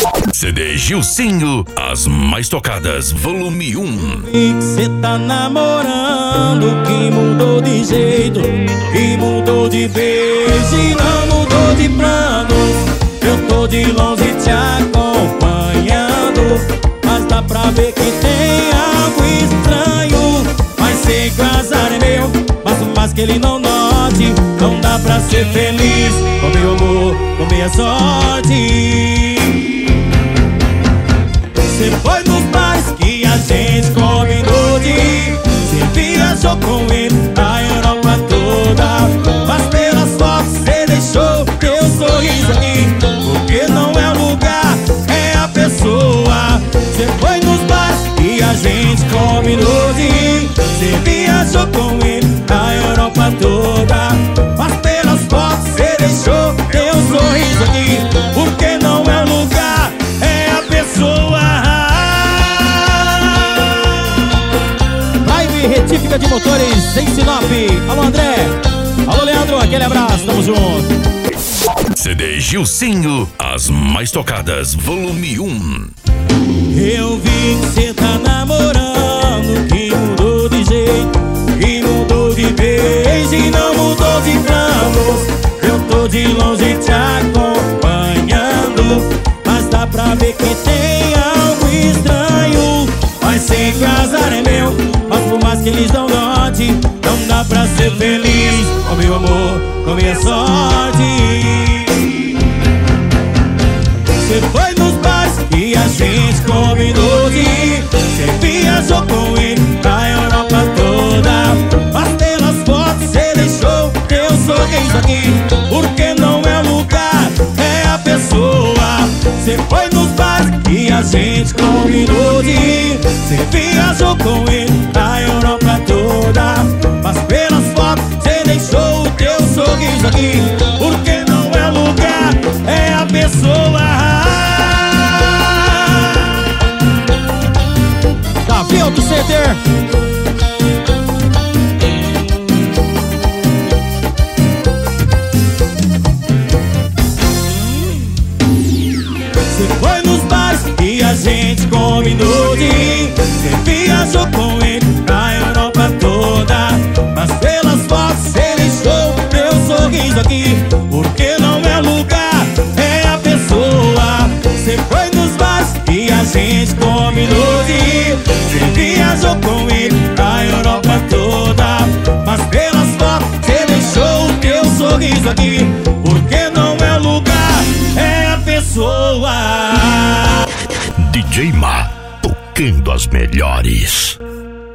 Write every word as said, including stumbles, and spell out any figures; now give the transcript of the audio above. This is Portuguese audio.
C D Gilcinho, as mais tocadas, volume um. E que cê tá namorando, que mudou de jeito, que mudou de beijo e não mudou de planos. Eu tô de longe te acompanhando, mas dá pra ver que tem algo estranho. Mas sei que o azar é meu, mas por mais que ele não note, não dá pra ser feliz com meu amor, com minha sorte. Cê foi nos bares que a gente combinou de ir. Cê viajou com ele a Europa toda, mas pelas fotos cê deixou teu sorriso aqui. Porque não é o lugar, é a pessoa. Cê foi nos bares que a gente combinou de ir. Cê viajou com ele a Europa toda, mas pelas fotos cê deixou teu sorriso aqui. Porque não é o lugar, é a pessoa. Retífica de motores em Sinop. Alô André, alô Leandro, aquele abraço, tamo junto. C D Gilcinho, as mais tocadas, volume um. Eu vi que cê tá namorando, que mudou de jeito, que mudou de beijo e não mudou de planos. Eu tô de longe te acompanhando, mas dá pra ver que tem algo estranho. Mas sei que o azar é meu, mas por mais que eles não note, não dá pra ser feliz com meu amor, com minha sorte. Cê foi nos bares que a gente combinou de ir. Cê viajou com ele a Europa toda, mas pelas fotos cê deixou teu sorriso aqui. Porque não é o lugar, é a pessoa. Cê foi nos bares que a gente combinou de ir. Cê viajou com ele a Europa toda, mas pelas fotos cê deixou o teu sorriso aqui. Porque não é lugar, é a pessoa. Davi Auto Center. Cê foi nos bares que a gente combinou de ir. Cê viajou com ele a Europa toda, mas pelas fotos cê deixou o teu sorriso aqui. Porque não é lugar, é a pessoa. Cê foi nos bares que a gente combinou de ir. Cê viajou com ele a Europa toda, mas pelas fotos cê deixou o teu sorriso aqui. Porque não é lugar, é a pessoa. D J Ma, tocando as melhores.